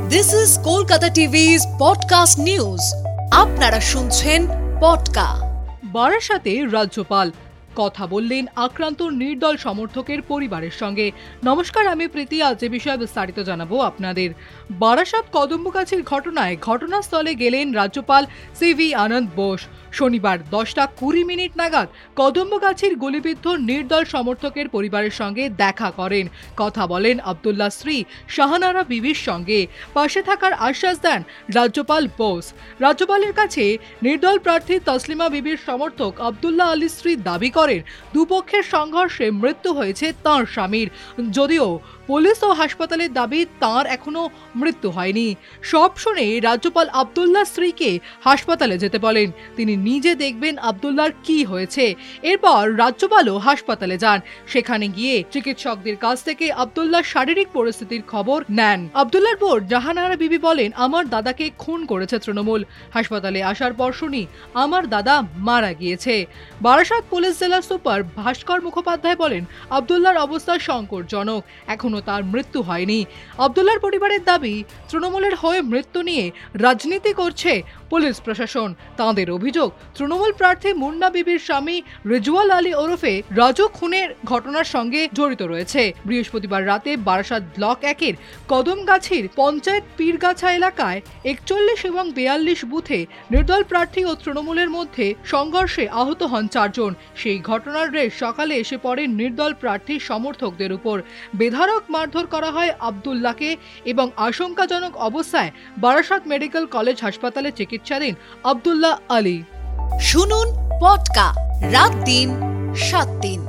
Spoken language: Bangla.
This is Kolkata TV's podcast news. আপনারা শুনছেন পডকা। বারাসাতে রাজ্যপাল কথা বললেন আক্রান্ত নির্দল সমর্থকের পরিবারের সঙ্গে। নমস্কার, আমি প্রীতি। আজ এ বিষয়ে বিস্তারিত জানাবো আপনাদের। বারাসাত কদম্বগাছির ঘটনায় ঘটনাস্থলে গেলেন রাজ্যপাল সিভি আনন্দ বোস। শনিবার 10:20 নাগাদ কদম্বগাছির গুলিবিদ্ধ নির্দল সমর্থকের পরিবারের সঙ্গে দেখা করেন। কথা বলেন আব্দুল্লাহ স্ত্রী শাহানারা বিবির সঙ্গে। পাশে থাকার আশ্বাস দেন রাজ্যপাল বোস। রাজ্যপালের কাছে নির্দল প্রার্থী তসলিমা বিবির সমর্থক আব্দুল্লাহ আলীর স্ত্রী দাবি করেন দুপক্ষের সংঘর্ষে মৃত্যু হয়েছে তাঁর স্বামীর, যদিও পুলিশ ও হাসপাতালের দাবি তাঁর এখনো মৃত্যু হয়নি। সব শুনে রাজ্যপাল আব্দুল্লাহ স্ত্রীকে হাসপাতালে যেতে বলেন। তিনি নিজে দেখবেন আব্দুল্লাহর কি হয়েছে। এরপর রাজ্যপালও হাসপাতালে যান। সেখানে গিয়ে চিকিৎসকদের কাছ থেকে আব্দুল্লাহর শারীরিক পরিস্থিতির খবর নেন। আব্দুল্লাহর বোন জাহানারা বিবি বলেন, আমার দাদাকে খুন করেছে তৃণমূল। হাসপাতালে আসার পর শুনি আমার দাদা মারা গিয়েছে। বারাসাত পুলিশ জেলা সুপার ভাস্কর মুখোপাধ্যায় বলেন, আব্দুল্লাহর অবস্থা সংকটজনক, এখনো তার মৃত্যু হয়নি। আব্দুল্লাহর পরিবারের দাবি, তৃণমূলের হয়ে মৃত্যু নিয়ে রাজনীতি করছে পুলিশ প্রশাসন। তাঁদের অভিযোগ, তৃণমূল প্রার্থী মুন্না বিবির স্বামী রিজওয়াল আলী ওরফে রাজু খুনের ঘটনার সঙ্গে জড়িত রয়েছে। বৃহস্পতিবার রাতে বারাসাত ব্লক 1-এর কদমগাছির পঞ্চায়েত পীরগাছা এলাকায় 41 এবং 42 বুথে নির্দল প্রার্থী ও তৃণমূলের মধ্যে সংঘর্ষে আহত হন 4 জন। সেই ঘটনার রেশ সকালে এসে পড়ে নির্দল প্রার্থীর সমর্থকদের উপর। বেধড়ক মারধর করা হয় আব্দুল্লাহকে এবং আশঙ্কাজনক অবস্থায় বারাসাত মেডিকেল কলেজ হাসপাতালে চিকিৎসাধীন আব্দুল্লাহ আলী। শুনুন পডকা রাত দিন 7 দিন।